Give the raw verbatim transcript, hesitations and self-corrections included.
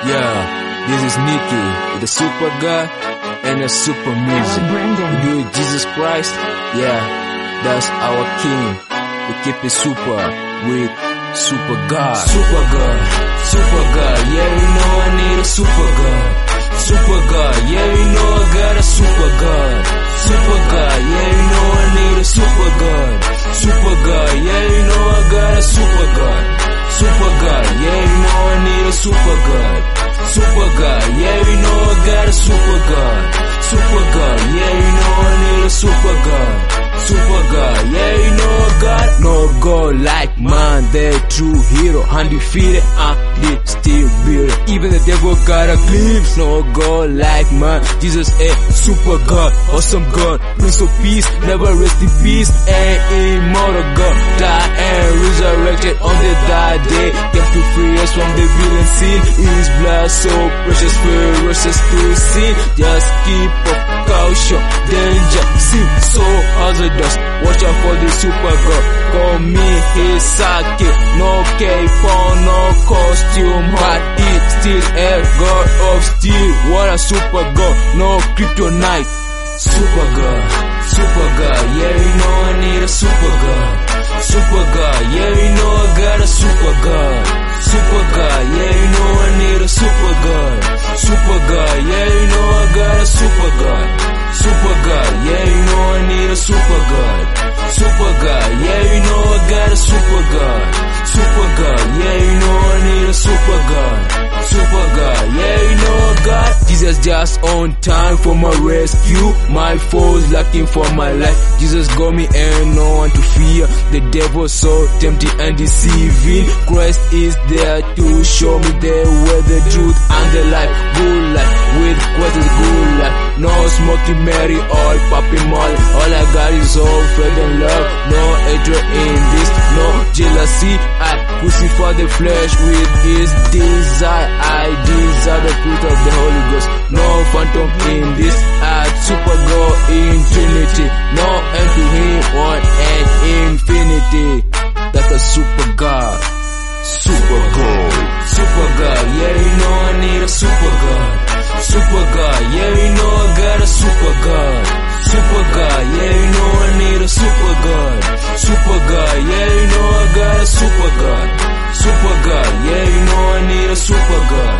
Yeah, this is Nicky, the super guy and the super music. Brendan. You with Jesus Christ, yeah, that's our King. We keep it super with super God. Super God, super God, yeah, you know I need a super God. Super God, yeah, you know I got a super God. Super God, yeah, you know I need a super God. Super God, yeah, you know I got a super God. Super God, yeah, you know I need a super God. Super God, yeah, you know I got a super God. Super God, yeah, you know I need a super God. Super God, yeah, you know I got no God like mine, the true hero, undefeated, and still build. Even the devil got a glimpse, no God like mine. Jesus a super God, awesome God, Prince of Peace, never rest in peace, and immortal God, died and resurrected on the third day, came to free us from the villain sin. His blood so precious, ferocious to sin. Just keep up caution, danger, sin so hazardous. Watch out for the super God. Call me his sake, no cape on, no costume, but it still a God of steel. What a super God, no kryptonite. Super God, super God, yeah, you know I need a super God. Super God, yeah, you know I got a super God. Super God, yeah, you know I need a super God. Super God, yeah, you know I got a super God. Super God, yeah, you know I need a super God. Super God, yeah, you know I got a super God. Super God, yeah, you know I need a super God. Super God, yeah, you know I got Jesus just on time for my rescue. My foes looking for my life. Jesus got me and no one to fear. The devil so tempting and deceiving. Christ is there to show me the way, the truth and the life. Good life with Christ is good life. No smoking Mary or Papi Molly. All I got is all faith and love. No hatred in this, no jealousy. I crucify the flesh with his desire. I desire the fruit of the Holy Ghost. No phantom in this earth. Super God in Trinity. No end to him, one and infinity. That's a super God. Super God. Super God, yeah, you know I need a super God. Super God, yeah, you know I got a super God. Super God, yeah, you know I need a super God. Super God, yeah, you know I got a super God. Super God, yeah, you know I need a super God.